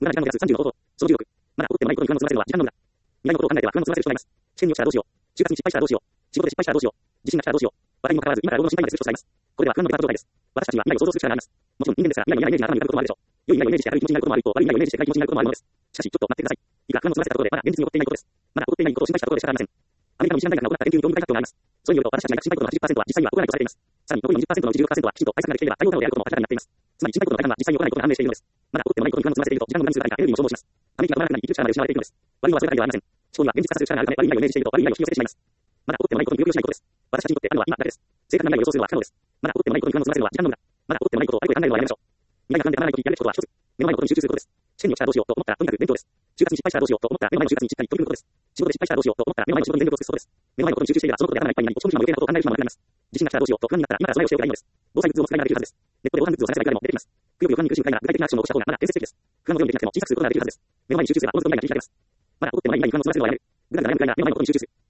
無駄な時間の目安35分。その16。まだ起こってもないことに不安を積ませるのは時間の無駄。未来のことを考えては不安を積ませる人がいます。試験に落ちたらどうしよう。就活に失敗したらどうしよう。仕事で失敗したらどうしよう。地震が来たらどうしよう。話題にもかかわらず、今から老後の心配までする人がいます。これでは不安のデファ状態です。私たちには未来を想像する力があります。もちろん人間ですから、未来の嫌なイメージが頭に浮かぶこともあるでしょう。良い未来をイメージして明るい気持ちになることもある一方、悪い未来をイメージして暗い気持ちになることもあるのです。しかし、ちょっと待ってください。いくら不安を積ませたところで、まだ現実に起こっていないことです。まだ起こっていないことを心配したところで仕方ありません。アメリカのミシガン大学が行った研究に興味深い発表があります。それによると、私たちが心配事の80%は実際には起こらないとされています。さらに残りの20%の16%はきちんと対策ができていれば対応可能であることも明らかになっています。つまり心配事の大半は実際に起こらないことが判明しているのです。まだ起こってもないことに不安を積ませていると時間の無駄にするだけがエネルギーも消耗します。ため息が止まらなくなり生きる力まで失われていくのです。悪いのはそれだけではありません。思考には現実化させる力があるため、悪い未来をイメージしていると悪い未来を引き寄せてしまいます。まだ起こってもないことにくよくよしないことです。私たちにとってあるのは今だけです。正確な未来を予想するのは不可能です。まだ起こってもないことに不安を積ませるのは時間の無駄。まだ起こってもないことをあれこれ考えるのはやめましょう。未来が不安でならないときやるべきことは一つ。目の前のことに集中することです。試験に落ちたらどうしようと思ったらとにかく勉強です。就活に失敗したらどうしようと思ったら目の前の就活にしっかり取り組むことです。仕事で失敗したらどうしようと思ったら目の前の仕事に全力を尽くすことです。目の前のことに集中していればそのことで頭がいっぱいになり、落ち込んでしまう余計なことを考える暇もなくなります。地震が来たらどうしようと不安になったら今から備えをしておけばいいのです。防災グッズを使いながらできるはずです。ネットで防災グッズを探せばいくらでも出てきます。くよくよ不安に苦しむくらいなら具体的なアクションを起こした方がまだ建設的です。不安を読んできなくても小さくすることができるはずです。目の前に集中すればおのずと未来が切り開けます。まだ起こってもない未来に不安を積ませるのはやめる。ぐだぐだ悩むくらいなら目の前のことに集中する。